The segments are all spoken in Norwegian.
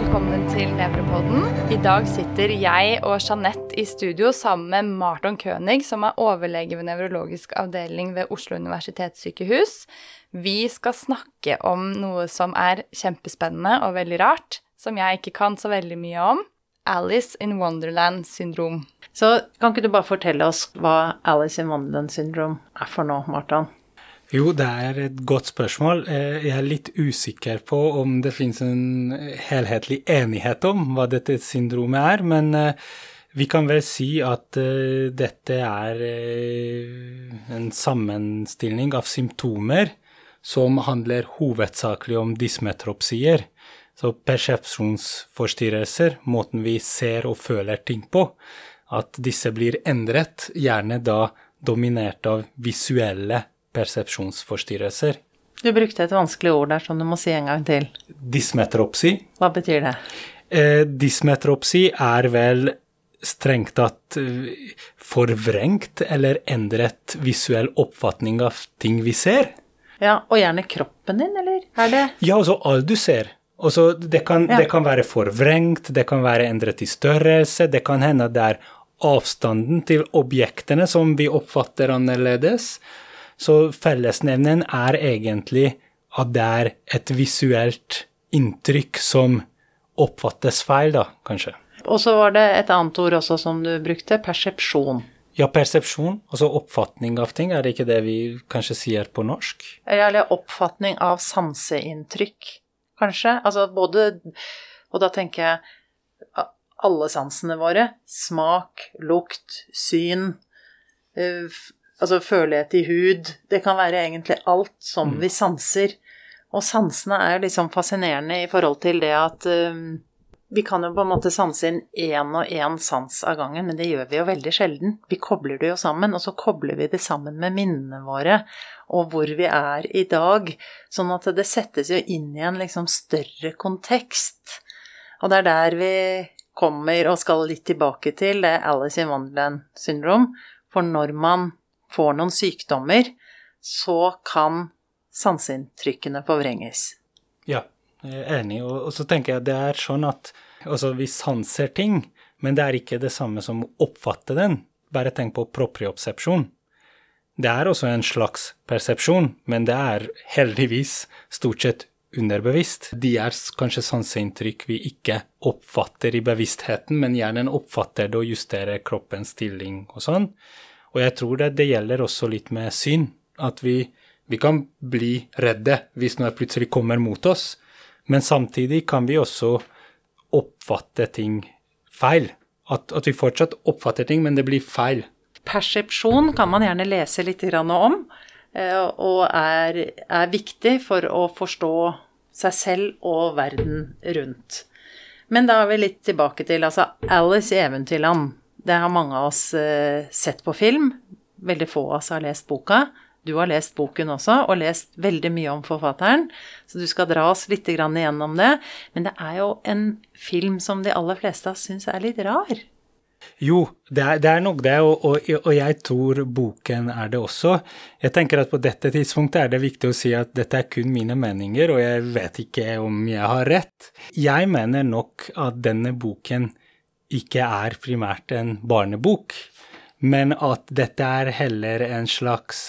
velkommen til Nevrepodden. I dag sitter jeg og Jeanette i studio sammen med Marton König, som overlege ved nevrologisk avdeling ved Oslo Universitetssykehus. Vi skal snakke om noe som kjempespennende og veldig rart, som jeg ikke kan så veldig mye om. Alice in Wonderland syndrom. Så kan ikke du bare fortelle oss hva Alice in Wonderland syndrom for nå, Marton? Jo, det et godt spørsmål. Jeg litt usikker på om det finnes en helhetlig enighet om hva dette syndromet men vi kan vel si at dette en sammenstilling av symptomer som handler hovedsakelig om dysmetropsier, så persepsjonsforstyrrelser, måten vi ser og føler ting på, at disse blir endret, gjerne da dominert av visuelle persepsjonsforstyrrelser. Du brukte et vanskelig ord der, som du må si en gang til. Dysmetropsi. Hva betyr det? Dysmetropsi vel strengt tatt forvrengt eller endret visuell oppfatning av ting vi ser. Ja, og gjerne kroppen din, eller det? Ja, altså alt du ser. Også, det kan være forvrengt, det kan være endret i størrelse, det kan hende at det avstanden til objektene som vi oppfatter annerledes. Så fellesnevnen egentlig at det et visuelt inntrykk som oppfattes feil da, kanskje. Og så var det et annet ord også som du brukte, persepsjon. Ja, persepsjon, altså oppfatning av ting, det ikke det vi kanskje sier på norsk? Eller oppfatning av sanseinntrykk, kanskje. Altså både, og da tenker jeg alle sansene våre, smak, lukt, syn, altså følelighet i hud, det kan være egentlig alt som vi sanser. Og sansene jo liksom fascinerende i forhold til det at vi kan jo på en måte sanse inn en og en sans av gangen, men det gjør vi jo veldig sjelden. Vi kobler det jo sammen, og så kobler vi det sammen med minnene våre, og hvor vi i dag, sånn at det settes jo inn i en liksom større kontekst. Og det der vi kommer og skal litt tilbake til, det Alice in Wonderland syndrom, for når man får noen sykdommer, så kan sanseinntrykkene forvrenges. Ja, jeg enig. Og så tenker jeg det sånn at altså, vi sanser ting, men det ikke det samme som å oppfatte den. Bare tenk på propriopsepsjon. Det også en slags persepsjon, men det heldigvis stort sett underbevisst. De kanskje sanseinntrykk vi ikke oppfatter i bevisstheten, men gjerne oppfatter det og justerer kroppens stilling og sånn. Og jeg tror det gjelder også litt med syn, at vi kan bli redde hvis noe plutselig kommer mot oss, men samtidig kan vi også oppfatte ting feil. At vi fortsatt oppfatter ting, men det blir feil. Persepsjon kan man gjerne lese litt om, og viktig for å forstå seg selv og verden rundt. Men da vi litt tilbake til, altså Alice i Eventyrland. Det har mange av oss sett på film. Veldig få av oss har lest boka. Du har lest boken også, og lest veldig mye om forfatteren. Så du skal dra oss litt igjennom det. Men det jo en film som de aller fleste av oss synes litt rar. Jo, det nok det, og jeg tror boken det også. Jeg tenker at på dette tidspunktet det viktig å si at dette kun mine meninger, og jeg vet ikke om jeg har rett. Jeg mener nok at denne boken ikke primært en barnebok, men at dette heller en slags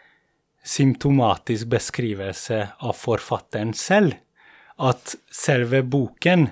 symptomatisk beskrivelse av forfatteren selv. At selve boken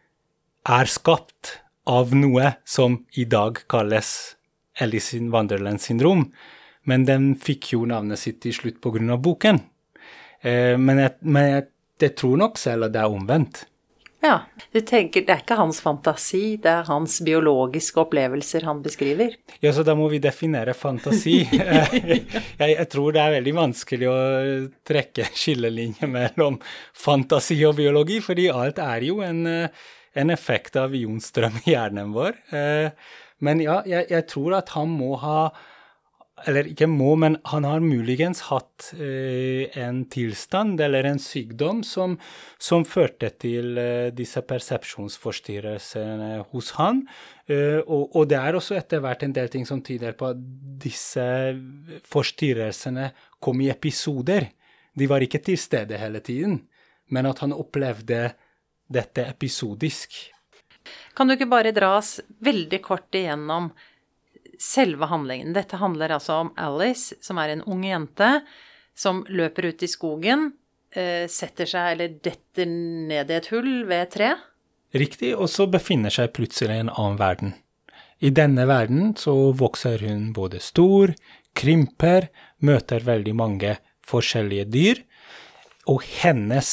skapt av noe som i dag kalles Alice in Wonderland syndrom, men den fikk jo navnet sitt til slutt på grunn av boken. Men jeg tror nok selv at det omvendt. Ja, du tenker det ikke hans fantasi, det hans biologiske opplevelser han beskriver. Ja, så da må vi definere fantasi. Jeg tror det veldig vanskelig å trekke skillelinjer mellom fantasi og biologi, fordi alt jo en effekt av ionstrøm i hjernen vår. Men ja, jeg tror at han må ha eller ikke må, men han har muligens hatt en tilstand eller en sykdom som førte til disse persepsjonsforstyrrelsene hos han. Og det også etter hvert en del ting som tyder på at disse forstyrrelsene kom i episoder. De var ikke til stede hele tiden, men at han opplevde dette episodisk. Kan du ikke bare dra oss veldig kort igjennom selve handlingen? Dette handler altså om Alice, som en ung jente, som løper ut i skogen, setter seg eller detter ned i et hull ved et tre. Riktig, og så befinner seg plutselig i en annen verden. I denne verden så vokser hun både stor, krymper, møter veldig mange forskjellige dyr, og hennes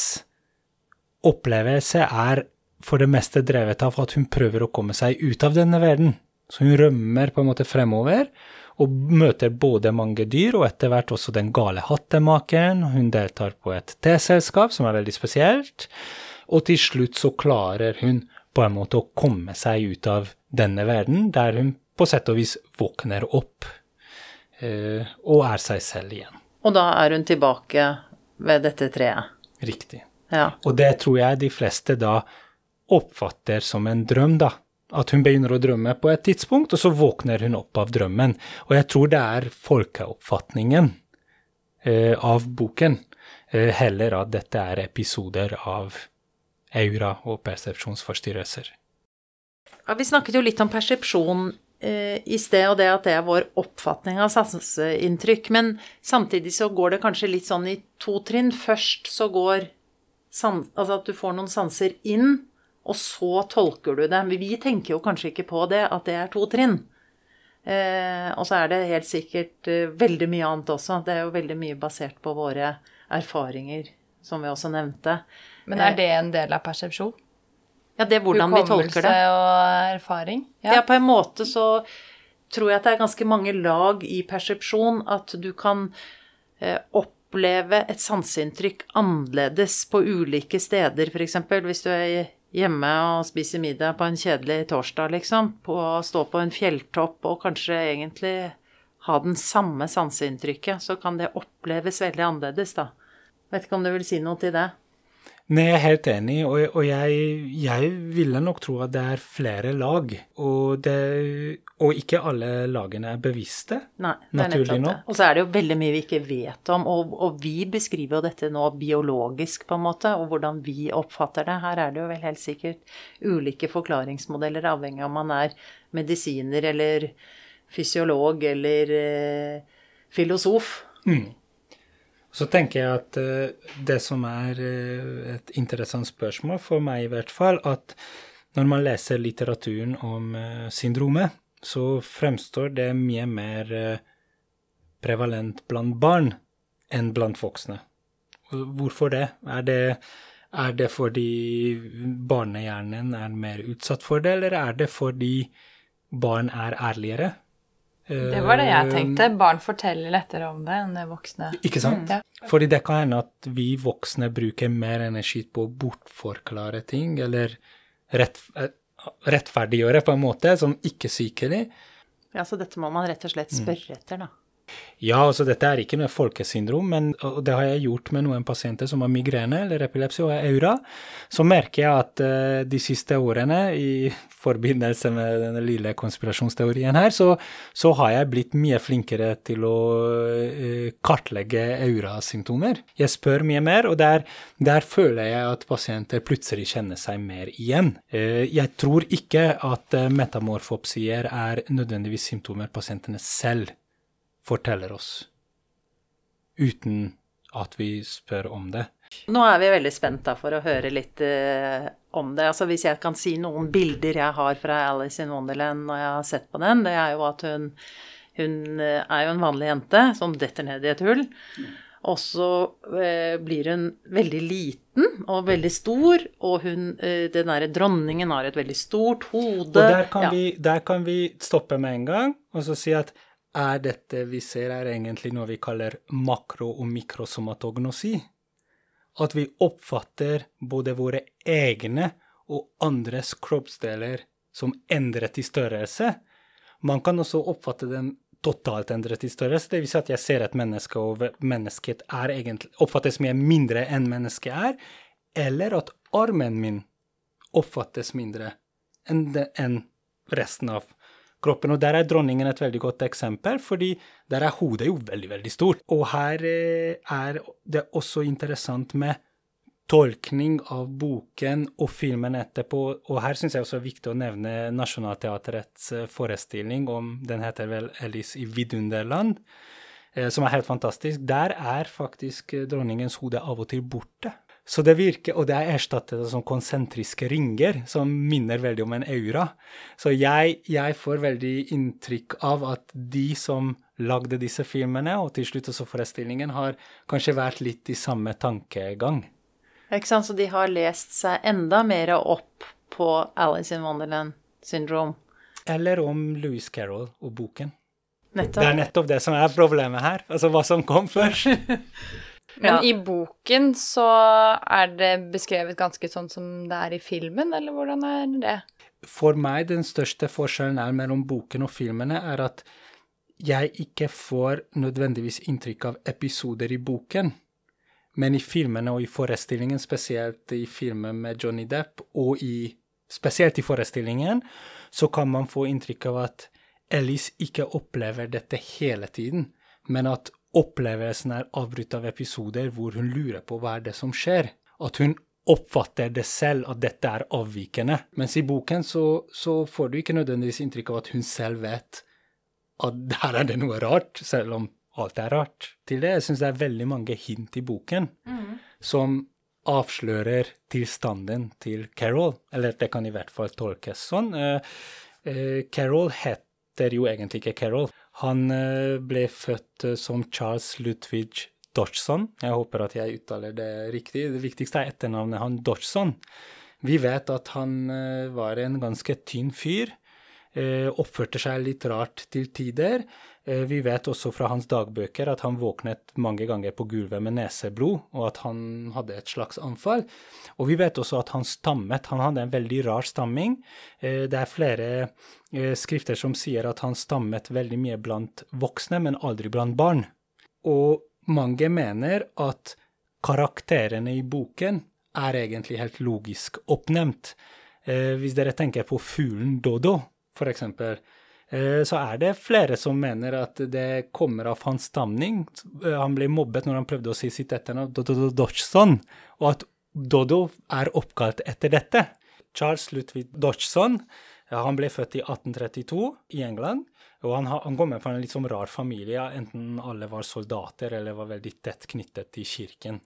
opplevelse for det meste drevet av at hun prøver å komme seg ut av denne verden. Så hun rømmer på en måte fremover, og møter både mange dyr, og etter hvert også den gale hattemaken. Hun deltar på et teselskap som veldig spesielt, og til slutt så klarer hun på en måte å komme seg ut av denne verden, der hun på sett og vis våkner opp, og seg selv igjen. Og da hun tilbake ved dette treet. Riktig. Ja. Og det tror jeg de fleste da oppfatter som en drøm da. At hun begynner å drømme på et tidspunkt, og så våkner hun opp av drømmen. Og jeg tror det folkeoppfatningen av boken, heller at dette episoder av aura og persepsjonsforstyrrelser. Ja, vi snakket jo litt om persepsjon i sted, og det at det vår oppfatning av sanseinntrykk, men samtidig så går det kanskje litt sånn i to trinn. Først så går altså at du får noen sanser inn, og så tolker du det. Men vi tenker jo kanskje ikke på det, at det to trinn. Og så det helt sikkert veldig mye annet også. Det jo veldig mye basert på våre erfaringer, som vi også nevnte. Men det en del av persepsjon? Ja, det hvordan vi tolker det. Hukommelse og erfaring? Ja, på en måte så tror jeg at det ganske mange lag i persepsjon, at du kan oppleve et sanseinntrykk annerledes på ulike steder. For eksempel hvis du hjemme og spiser middag på en kjedelig torsdag, liksom, stå på en fjelltopp og kanskje egentlig ha den samme sanseinntrykket, så kan det oppleves veldig annerledes, da. Vet ikke om du vil si noe til det? Nei, jeg helt enig, og jeg ville nok tro at det flere lag, og ikke alle lagene bevisste. Nei, naturlig nok. Og så det jo veldig mye vi ikke vet om, og vi beskriver jo dette nå biologisk på en måte, og hvordan vi oppfatter det. Her det jo vel helt sikkert ulike forklaringsmodeller, avhengig av om man medisiner eller fysiolog eller filosof. Så tenker jeg at det som et interessant spørsmål for meg i hvert fall, at når man leser litteraturen om syndromet, så fremstår det mye mer prevalent blant barn enn blant voksne. Hvorfor det? Er det fordi barnehjernen mer utsatt for det, eller det fordi barn ærligere? Det var det jeg tenkte. Barn forteller lettere om det enn det voksne. Ikke sant? Ja. Fordi det kan hende at vi voksne bruker mer energi på å bortforklare ting, eller rettferdiggjøre på en måte, som ikke sykelig. Ja, så dette må man rett og slett spørre etter, da. Ja, altså dette ikke noe folkesyndrom, men og det har jeg gjort med noen pasienter som har migrene eller epilepsi og aura. Så merker jeg at de siste årene, i forbindelse med denne lille konspirasjonsteorien her, så har jeg blitt mye flinkere til å kartlegge aura-symptomer. Jeg spør mye mer, og der føler jeg at pasienter plutselig kjenner seg mer igjen. Jeg tror ikke at metamorfopsier nødvendigvis symptomer pasientene selv forteller oss, uten at vi spør om det. Nå vi veldig spent da for å høre litt om det. Altså hvis jeg kan si noen bilder jeg har fra Alice in Wonderland når jeg har sett på den, det jo at hun jo en vanlig jente som detter ned i et hull, og så blir hun veldig liten og veldig stor, og den der dronningen har et veldig stort hode. Og der kan vi stoppe med en gang, og så si at dette vi ser egentlig noe vi kaller makro- og mikrosomatognose. At vi oppfatter både våre egne og andres kroppsdeler som endret i størrelse. Man kan også oppfatte dem totalt endret i størrelse. Det vil si at jeg ser et menneske, og mennesket egentlig oppfattes mye mindre enn mennesket eller at armen min oppfattes mindre enn resten av kroppen. Og der dronningen et veldig godt eksempel, fordi der hodet jo veldig, veldig stort. Og her det også interessant med tolkning av boken og filmen etterpå, og her synes jeg også er viktig å nevne Nationaltheatrets forestilling om, den heter vel Alice i Vidunderland, som er helt fantastisk. Der er faktisk dronningens hode av og til borte. Så det virker, og det er erstattet som konsentriske ringer, som minner veldig om en aura. Så jeg får veldig inntrykk av at de som lagde disse filmene, og til slutt også forestillingen, har kanskje vært litt i samme tankegang. Ikke sant, så de har lest seg enda mer opp på Alice in Wonderland syndrome. Eller om Lewis Carroll og boken. Nettopp. Det er nettopp det som er problemet her, altså hva som kom først. Men i boken så er det beskrevet ganske sånn som det er i filmen, eller hvordan er det? For meg den største forskjellen er mellom boken og filmene er at jeg ikke får nødvendigvis inntrykk av episoder i boken, men i filmene og i forestillingen, spesielt i filmen med Johnny Depp, og spesielt i forestillingen, så kan man få inntrykk av at Alice ikke opplever dette hele tiden, men at opplevelsen er avbrutt av episoder hvor hun lurer på hva er det som skjer. At hun oppfatter det selv, at dette er avvikende. Mens i boken så får du ikke nødvendigvis inntrykk av at hun selv vet at der er det noe rart, selv om alt er rart. Til det, jeg synes det er veldig mange hint i boken som avslører tilstanden til Carroll, eller det kan i hvert fall tolkes sånn. Carroll heter jo egentlig ikke Carroll. Han ble født som Charles Ludwig Dodgson. Jeg håper at jeg uttaler det riktig. Det viktigste er etternavnet han, Dodgson. Vi vet at han var en ganske tynn fyr, oppførte seg litt rart til tider. Vi vet også fra hans dagbøker at han våknet mange ganger på gulvet med neseblod, og at han hadde et slags anfall. Og vi vet også at han stammet. Han hadde en veldig rar stamming. Det er flere skrifter som sier at han stammet veldig mye blant voksne, men aldri blant barn. Og mange mener at karakterene i boken er egentlig helt logisk oppnevnt. Hvis dere tenker på fuglen Dodo, for eksempel, så er det flere som mener at det kommer av hans stamning. Han ble mobbet når han prøvde å si sitt etternavn, Dodgson, og at Dodo er oppkalt etter dette. Charles Ludwig Dodgson, han ble født i 1832 i England, og han kommer fra en litt sånn rar familie, enten alle var soldater eller var veldig tett knyttet til kirken.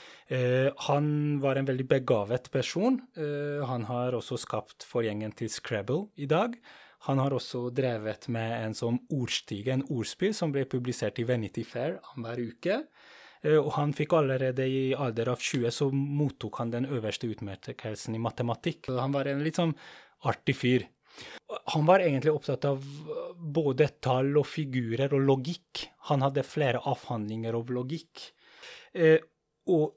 Han var en veldig begavet person. Han har også skapt forgjengen til Scrabble i dag. Han har også drevet med en sånn ordstige, en ordspill som ble publisert i Vanity Fair hver uke. Og han fikk allerede i alder av 20, så mottok han den øverste utmerkelsen i matematikk. Han var en litt sånn artig fyr. Han var egentlig opptatt av både tall og figurer og logikk. Han hadde flere avhandlinger om logikk. Og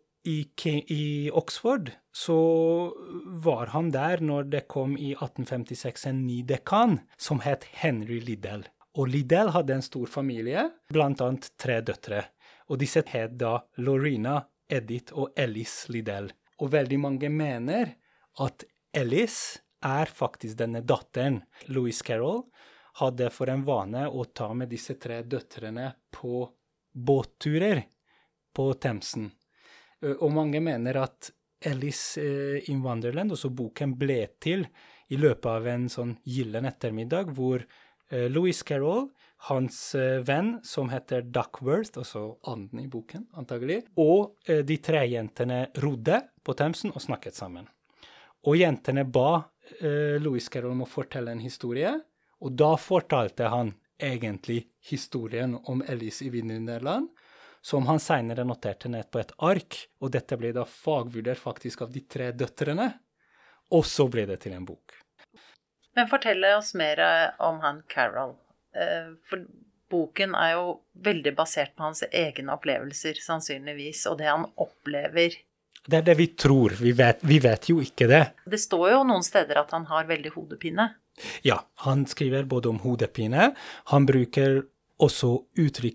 i Oxford så var han der når det kom i 1856 en ny dekan som het Henry Liddell. Og Liddell hadde en stor familie, blant annet 3 døtre. Og disse het da Lorena, Edith og Alice Liddell. Og veldig mange mener at Alice er faktisk denne datteren. Lewis Carroll hadde for en vane å ta med disse 3 døtrene på båtturer på Themsen. Og mange mener at Alice in Wonderland, også boken, ble til i løpet av en sånn gyllen ettermiddag, hvor Lewis Carroll, hans venn, som heter Duckworth, altså anden i boken, antagelig, og de 3 jentene rodde på Themsen og snakket sammen. Og jentene ba Lewis Carroll om å fortelle en historie, og da fortalte han egentlig historien om Alice i Vidunderland, som han senere noterte ned på et ark, og dette ble da fagvurdert faktisk av de 3 døtrene, og så ble det til en bok. Men fortell oss mer om han Carroll, for boken er jo veldig basert på hans egne opplevelser, sannsynligvis, og det han opplever. Det er det vi tror, vi vet jo ikke det. Det står jo noen steder at han har veldig hodepine. Ja, han skriver både om hodepine, han bruker også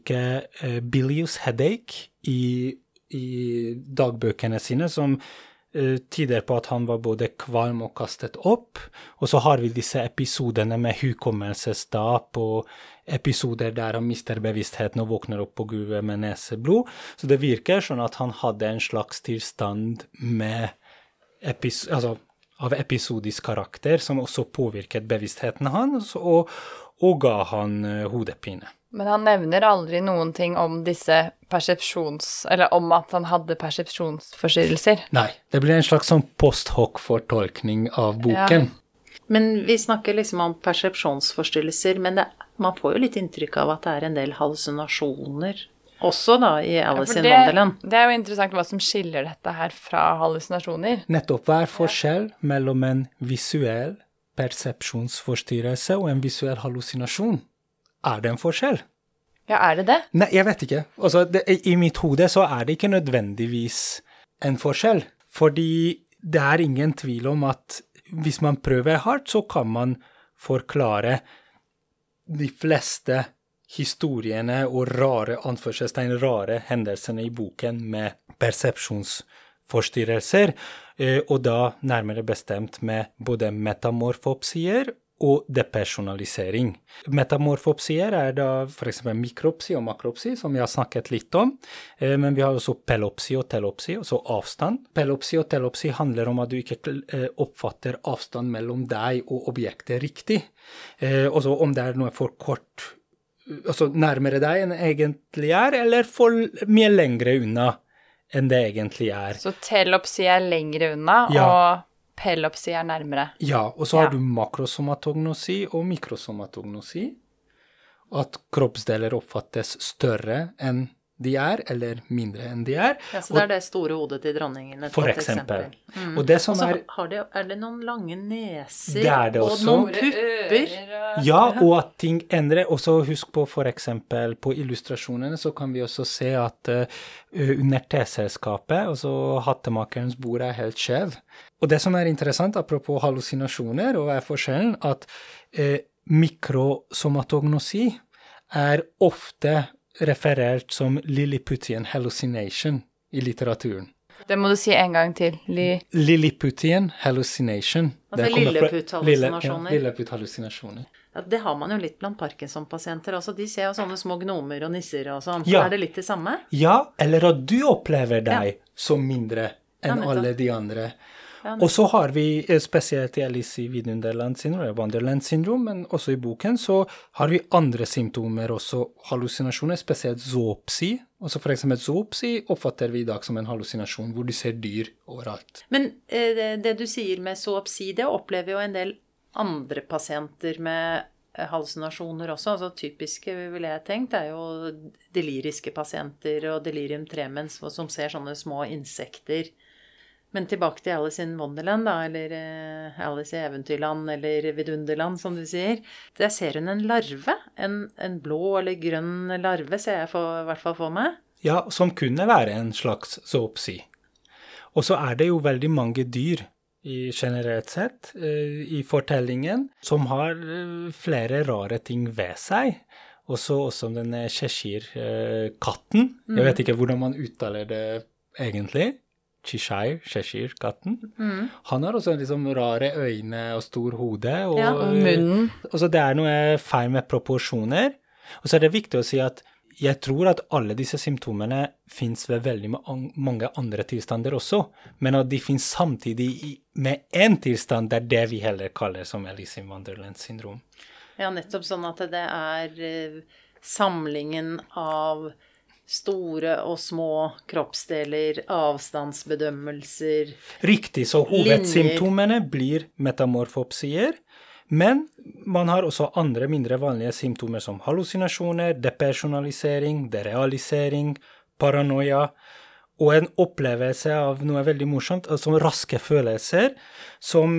uttrykket bilious headache i dagbøkene sine, som tyder på at han var både kvalm og kastet opp. Og så har vi disse episodene med hukommelsestap og episoder der han mister bevisstheten og våkner opp på gulvet med neseblod. Så det virker sånn at han hadde en slags tilstand med av episodisk karakter som også påvirket bevisstheten hans og ga han hodepine. Men han nevner aldri noen ting om disse eller om at han hadde persepsjonsforstyrrelser. Nei, det blir en slags sånn post hoc-fortolkning av boken. Ja. Men vi snakker liksom om persepsjonsforstyrrelser, men man får jo litt inntrykk av at det er en del hallusinasjoner også da i Alice in Wonderland. Det er jo interessant hva som skiller dette her fra hallusinasjoner. Nettopp, hva er forskjell mellom en visuell persepsjonsforstyrrelse og en visuell hallusinasjon? Er det en forskjell? Ja, er det det? Nei, jeg vet ikke. Altså, i mitt hode så er det ikke nødvendigvis en forskjell, fordi det er ingen tvil om at hvis man prøver hardt, så kan man forklare de fleste historiene og rare hendelsene i boken med persepsjonsforstyrrelser, og da nærmere bestemt med både metamorfopsier og depersonalisering. Metamorfopsier er da for eksempel mikropsi og makropsi, som vi har snakket litt om, men vi har også pelopsi og telopsi, altså avstand. Pelopsi og telopsi handler om at du ikke oppfatter avstand mellom deg og objektet riktig. Også om det er noe for kort, altså nærmere deg enn egentlig er, eller for mye lengre unna enn det egentlig er. Så telopsi er lengre unna, ja. Og pelopsi er nærmere. Ja, og så har du makrosomatognosi og mikrosomatognosi. At kroppsdeler oppfattes større enn de er, eller mindre enn de er. Ja, så det er det store hodet til dronningen. For eksempel. Og det som er det noen lange neser det er det og også. Noen pupper. Ja, og at ting endrer. Og så husk på for eksempel på illustrasjonene så kan vi også se at under teselskapet, altså hattemakerens bord er helt skjev. Og det som er interessant, apropos hallusinasjoner, og er forskjellen, at mikrosomatognosi er ofte referert som Lilliputian hallucination i litteraturen. Det må du si en gang til. Lilliputian hallucination. Altså lilleputt-hallusinasjoner. Lilleputt-hallusinasjoner. Ja, det har man jo litt blant Parkinson-pasienter. Altså, de ser jo sånne små gnomer og nisser og sånn. Ja. Er det litt det samme? Ja, eller at du opplever deg som mindre enn alle de andre. Og så har vi spesielt i Alice i Vidunderland syndrom, eller Wonderland syndrom, men også i boken så har vi andre symptomer, også hallusinasjoner, spesielt zoopsi. Også for eksempel zoopsi oppfatter vi i dag som en hallusinasjon, hvor du ser dyr overalt. Men det du sier med zoopsi, det opplever jo en del andre pasienter med hallusinasjoner også. Altså typiske, ville jeg tenkt, er jo deliriske pasienter og delirium tremens, som ser sånne små insekter. Men tilbake til Alice in Wonderland, da, eller Alice i Eventyrland, eller Vidunderland, som du sier. Der ser hun en larve, en blå eller grønn larve, ser jeg i hvert fall for meg. Ja, som kunne være en slags zoopsi. Og så er det jo veldig mange dyr, generelt sett, i fortellingen, som har flere rare ting ved seg. Også denne Cheshire-katten. Jeg vet ikke hvordan man uttaler det egentlig. Cheshire-katten. Han har også liksom rare øyne og stor hode. Og munnen. Og så det er noe feil med proporsjoner. Og så er det viktig å si at jeg tror at alle disse symptomene finnes ved veldig mange andre tilstander også, men at de finnes samtidig med en tilstand, det er det vi heller kaller som Alice in Wonderland syndrom. Ja, nettopp sånn at det er samlingen av store og små kroppsdeler, avstandsbedømmelser. Riktig, så hovedsymptomene blir metamorfopsier, men man har også andre mindre vanlige symptomer som hallusinasjoner, depersonalisering, derealisering, paranoia, og en opplevelse av noe veldig morsomt, altså raske følelser, som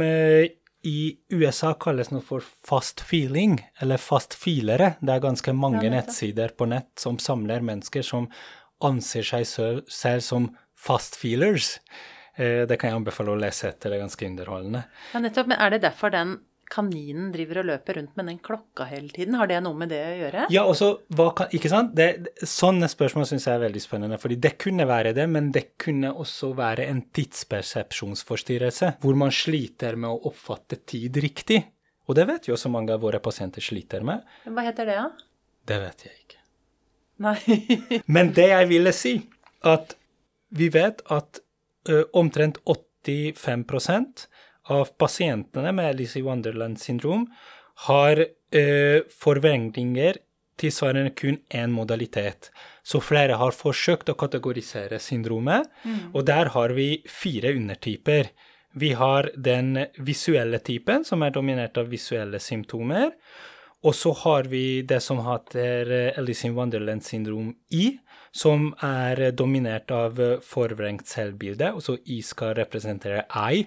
i USA kalles noe for fast feeling, eller fast feelere. Det er ganske mange nettsider på nett som samler mennesker som anser seg selv som fast feelers. Det kan jeg anbefale å lese etter, det er ganske underholdende. Ja, nettopp, men er det derfor den kaninen driver og løper rundt med den klokka hele tiden? Har det noe med det å gjøre? Ja, og så, ikke sant? Sånne spørsmål synes jeg er veldig spennende, fordi det kunne være det, men det kunne også være en tidspersepsjonsforstyrrelse, hvor man sliter med å oppfatte tid riktig. Og det vet jo også mange av våre pasienter sliter med. Hva heter det, da? Det vet jeg ikke. Nei. Men det jeg ville si, at vi vet at omtrent 85% av pasientene med Alice in Wonderland syndrom har forventninger tilsvarende kun en modalitet. Så flere har forsøkt å kategorisere syndromet, og der har vi 4 undertyper. Vi har den visuelle typen, som er dominert av visuelle symptomer, og så har vi det som heter Alice in Wonderland syndrom I, som er dominert av forvrengt selvbilde, og så I skal representere I.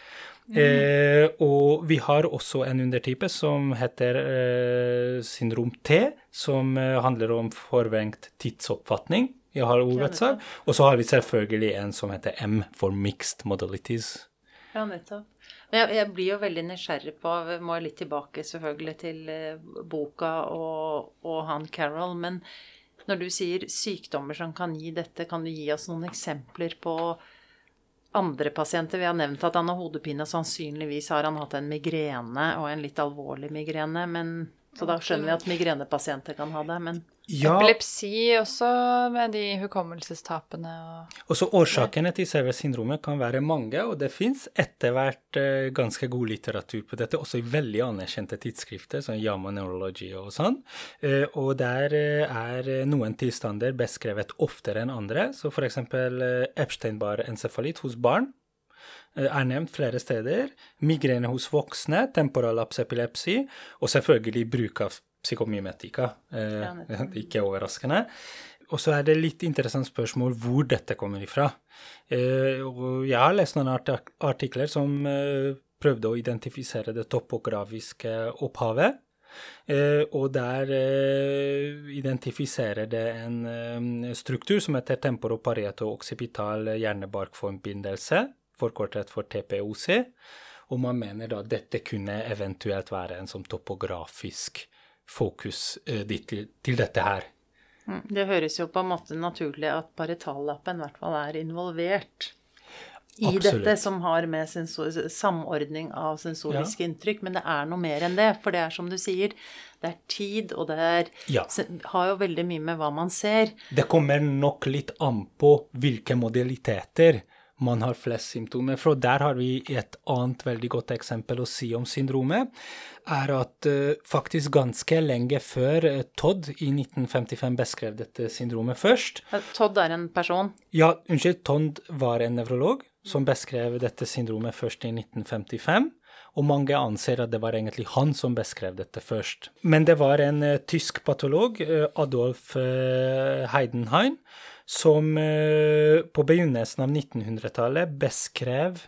Og vi har også en undertype som heter syndrom T, som handler om forvrengt tidsoppfatning, jeg har ordrettsag, og så har vi selvfølgelig en som heter M for mixed modalities. Ja, nettopp. Men jeg blir jo veldig nysgjerrig på, vi må litt tilbake selvfølgelig til boka og han Carol, men når du sier sykdommer som kan gi dette, kan du gi oss noen eksempler på andre pasienter? Vi har nevnt at han har hodepine, sannsynligvis har han hatt en migrene og en litt alvorlig migrene, men så da skjønner vi at migrenepasienter kan ha det, men... Ja. Epilepsi også, med de hukommelsestapene. Og så årsakene til Sever-syndromet kan være mange, og det finnes etter hvert ganske god litteratur på dette, også i veldig anerkjente tidsskrifter, som JAMA Neurology og sånn. Og der er noen tilstander beskrevet oftere enn andre, så for eksempel Epstein-Barr-encefalitt hos barn er nevnt flere steder, migrene hos voksne, temporallapsepilepsi, og selvfølgelig bruk av psykomimetika, ikke overraskende. Og så er det litt interessant spørsmål hvor dette kommer ifra. Og jeg har lest noen artikler som prøvde å identifisere det topografiske opphavet, og der identifiserer det en struktur som heter temporoparieto-occipital hjernebarkforbindelse, forkortet for TPOC, og man mener da at dette kunne eventuelt være en som topografisk fokus til dette her. Det høres jo på en måte naturlig at paritallappen i hvert fall er involvert i dette som har med samordning av sensoriske inntrykk, men det er noe mer enn det, for det er som du sier, det er tid, og det har jo veldig mye med hva man ser. Det kommer nok litt an på hvilke modaliteter man har flest symptomer fra. Der har vi et annet veldig godt eksempel å si om syndromet, er at faktisk ganske lenge før Todd i 1955 beskrev dette syndromet først. Todd er en person? Ja, Todd var en nevrolog som beskrev dette syndromet først i 1955, og mange anser at det var egentlig han som beskrev dette først. Men det var en tysk patolog, Adolf Heidenhain, som på begynnelsen av 1900-tallet beskrev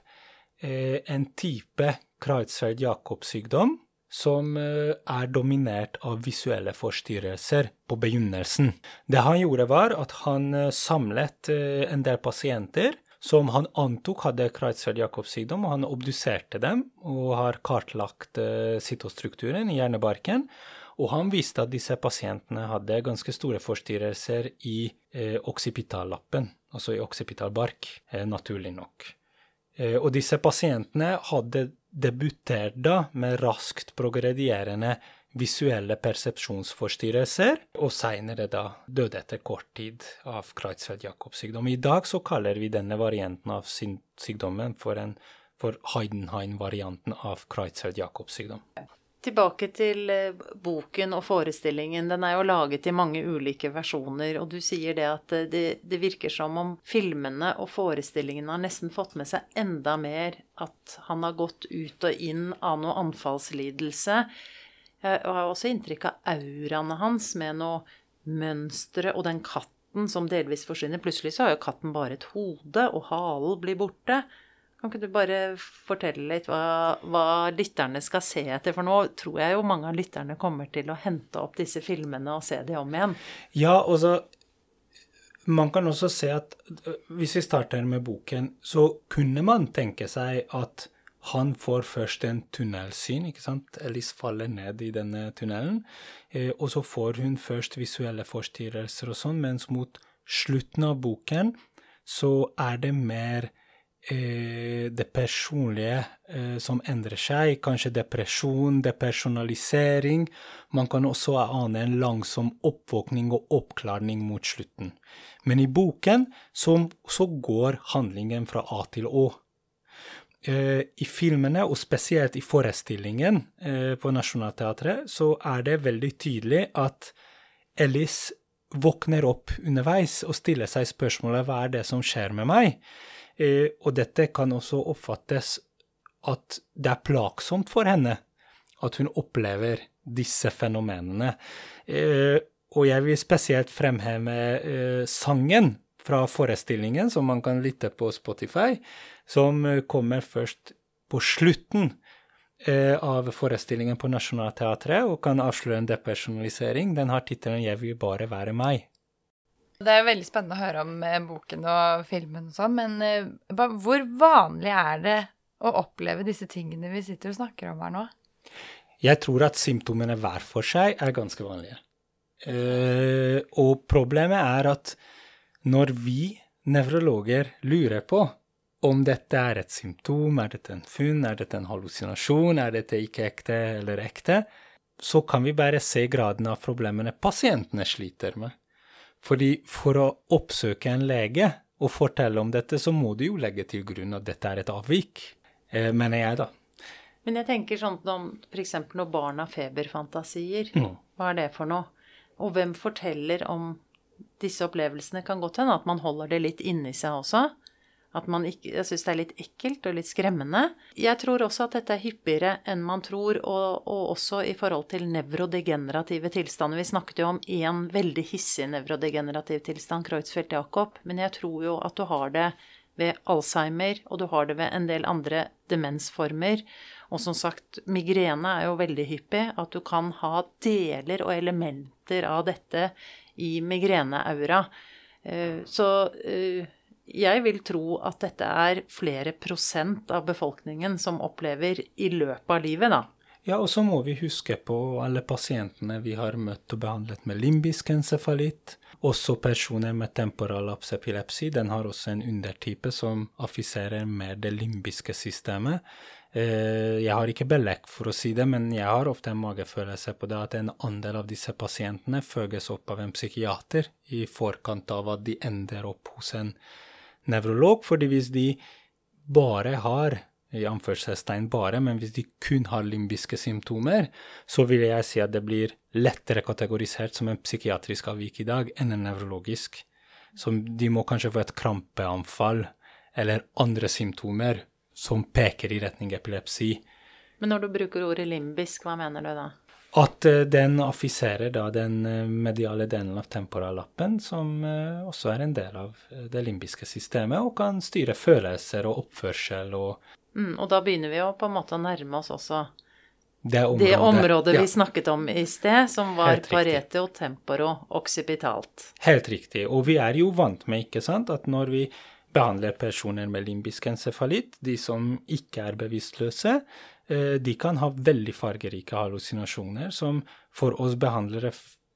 en type Creutzfeldt-Jakob-sykdom som er dominert av visuelle forstyrrelser på begynnelsen. Det han gjorde var at han samlet en del pasienter som han antok hadde Creutzfeldt-Jakob-sykdom, og han obduserte dem og har kartlagt cytostrukturen i hjernebarken. Og han viste at disse pasientene hadde ganske store forstyrrelser i occipitallappen, altså i occipitalbark, naturlig nok. Og disse pasientene hadde debutert da med raskt progredierende visuelle persepsjonsforstyrrelser, og senere da døde etter kort tid av Creutzfeldt-Jakob-sykdom. I dag så kaller vi denne varianten av sykdommen for Heidenhain-varianten av Creutzfeldt-Jakob-sykdom. Tilbake til boken og forestillingen. Den er jo laget i mange ulike versjoner, og du sier det at det virker som om filmene og forestillingen har nesten fått med seg enda mer at han har gått ut og inn av noe anfallslidelse. Jeg har også inntrykk av auraene hans med noe mønstre, og den katten som delvis forsvinner. Plutselig så har jo katten bare et hode, og halen blir borte. Kan ikke du bare fortelle litt hva lytterne skal se etter? For nå tror jeg jo mange av lytterne kommer til å hente opp disse filmene og se de om igjen. Ja, og så man kan også se at hvis vi starter med boken, så kunne man tenke seg at han får først en tunnelsyn, ikke sant? Alice faller ned i denne tunnelen, og så får hun først visuelle forstyrrelser og sånn, mens mot slutten av boken så det mer det personlige som endrer seg, kanskje depresjon, depersonalisering. Man kan også ane en langsom oppvåkning og oppklarning mot slutten. Men i boken så går handlingen fra A til Å. I filmene, og spesielt i forestillingen på Nationaltheatret, så det veldig tydelig at Alice våkner opp underveis og stiller seg spørsmålet hva det som skjer med meg? Og dette kan også oppfattes at det plagsomt for henne at hun opplever disse fenomenene. Og jeg vil spesielt fremheve sangen fra forestillingen, som man kan lytte på Spotify, som kommer først på slutten av forestillingen på Nationaltheatret, og kan avsløre en depersonalisering. Den har titelen «Jeg vil bare være meg». Det jo veldig spennende å høre om boken og filmen og sånn, men hvor vanlig det å oppleve disse tingene vi sitter og snakker om her nå? Jeg tror at symptomene hver for seg ganske vanlige. Og problemet at når vi nevrologer lurer på om dette et symptom, dette en funn, dette en hallusinasjon, dette ikke ekte eller ekte, så kan vi bare se graden av problemene pasientene sliter med. Fordi for å oppsøke en lege og fortelle om dette, så må du jo legge til grunn at dette et avvik, mener jeg da. Men jeg tenker sånn om for eksempel når barn har feberfantasier, hva det for noe? Og hvem forteller om disse opplevelsene? Kan godt hende at man holder det litt inni seg også. At man ikke, jeg synes det litt ekkelt og litt skremmende. Jeg tror også at dette hyppigere enn man tror, og også i forhold til nevrodegenerative tilstander. Vi snakket jo om en veldig hissig nevrodegenerativ tilstand, Creutzfeldt-Jakob, men jeg tror jo at du har det ved Alzheimer, og du har det ved en del andre demensformer. Og som sagt, migrene jo veldig hyppig, at du kan ha deler og elementer av dette i migreneaura. Så jeg vil tro at dette flere prosent av befolkningen som opplever i løpet av livet, da. Ja, og så må vi huske på alle pasientene vi har møtt og behandlet med limbisk encefalitt. Også personer med temporal epilepsi, den har også en undertype som affiserer med det limbiske systemet. Jeg har ikke belegg for å si det, men jeg har ofte en magefølelse på det at en andel av disse pasientene følges opp av en psykiater i forkant av at de ender opp hos en nevrolog, fordi hvis de bare har, i anførselstegn bare, men hvis de kun har limbiske symptomer, så vil jeg si at det blir lettere kategorisert som en psykiatrisk avvik i dag enn en nevrologisk. Så de må kanskje få et krampeanfall eller andre symptomer som peker i retning epilepsi. Men når du bruker ordet limbisk, hva mener du da? At den affiserer da den mediale delen av temporallappen, som også en del av det limbiske systemet, og kan styre følelser og oppførsel. Og da begynner vi jo på en måte å nærme oss også det området vi snakket om i sted, som var paretio-temporo-occipitalt. Helt riktig, og vi jo vant med, ikke sant, at når vi behandler personer med limbisk encefalitt, de som ikke bevisstløse, de kan ha veldig fargerike hallusinasjoner som for oss behandlere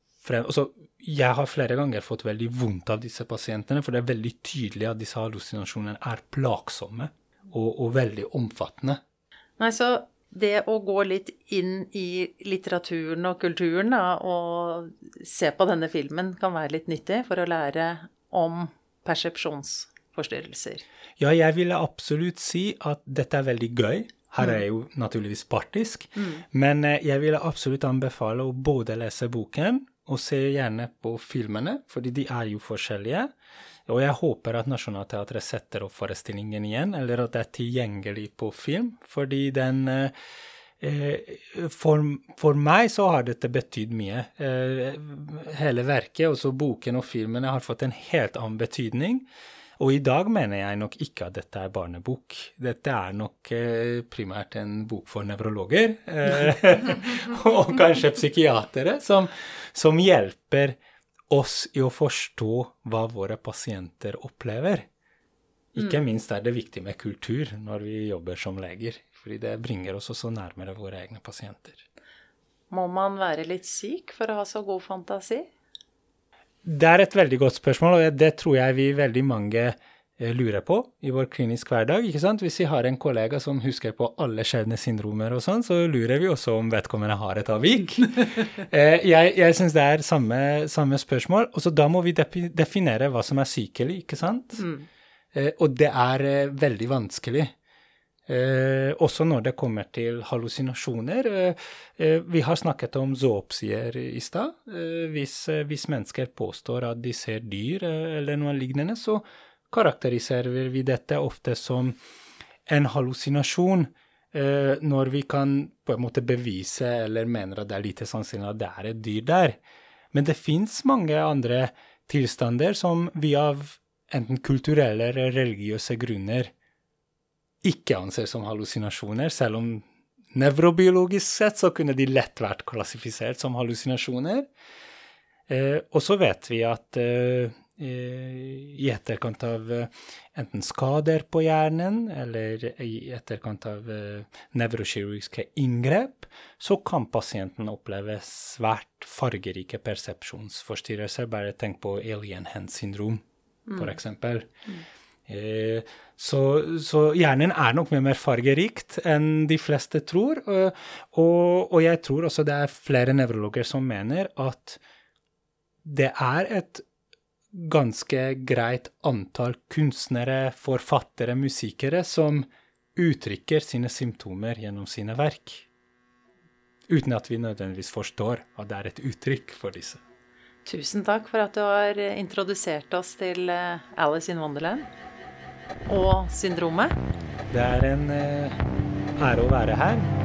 jeg har flere ganger fått veldig vondt av disse pasientene, for det veldig tydelig at disse hallusinasjonene plagsomme og veldig omfattende. Nei, så det å gå litt inn i litteraturen og kulturen da, og se på denne filmen kan være litt nyttig for å lære om persepsjonsforstyrrelser. Ja, jeg ville absolutt si at dette veldig gøy. Her jo naturligvis partisk, men jeg ville absolutt anbefale å både lese boken og se gjerne på filmene, fordi de jo forskjellige. Og jeg håper at Nationaltheatret setter opp forestillingen igjen, eller at det tilgjengelig på film, fordi den for meg så har dette betydd mye. Hele verket, også boken og filmene, har fått en helt annen betydning. Og i dag mener jeg nok ikke at dette barnebok. Dette nok primært en bok for nevrologer, og kanskje psykiatere, som hjelper oss i å forstå hva våre pasienter opplever. Ikke minst det viktig med kultur når vi jobber som leger, fordi det bringer oss også nærmere våre egne pasienter. Må man være litt syk for å ha så god fantasi? Det er et veldig godt spørsmål, og det tror jeg vi veldig mange lurer på i vår klinisk hverdag, ikke sant? Hvis vi har en kollega som husker på alle sjeldne syndromer og sånn, så lurer vi også om vedkommende har et avvik. Jeg synes det er samme spørsmål, og så da må vi definere hva som er sykelig, ikke sant? Og det er veldig vanskelig. Også når det kommer til hallusinasjoner. Vi har snakket om zoopsier i sted. Hvis mennesker påstår at de ser dyr eller noe lignende, så karakteriserer vi dette ofte som en hallusinasjon når vi kan på en måte bevise eller mener at det er lite sannsynlig at det er et dyr der. Men det finnes mange andre tilstander som vi av enten kulturelle eller religiøse grunner ikke anser som hallusinasjoner, selv om nevrobiologisk sett så kunne de lett vært klassifisert som hallusinasjoner. Og så vet vi at i etterkant av enten skader på hjernen, eller i etterkant av nevrokirurgiske inngrep, så kan pasienten oppleve svært fargerike persepsjonsforstyrrelser. Bare tenk på alien hand syndrom, for eksempel. Så hjernen er nok mye mer fargerikt enn de fleste tror, og jeg tror også det er flere nevrologer som mener at det er et ganske greit antall kunstnere, forfattere, musikere som uttrykker sine symptomer gjennom sine verk, uten at vi nødvendigvis forstår at det er et uttrykk for disse. Tusen takk for at du har introdusert oss til Alice in Wonderland og syndromet. Det er en ære å være her.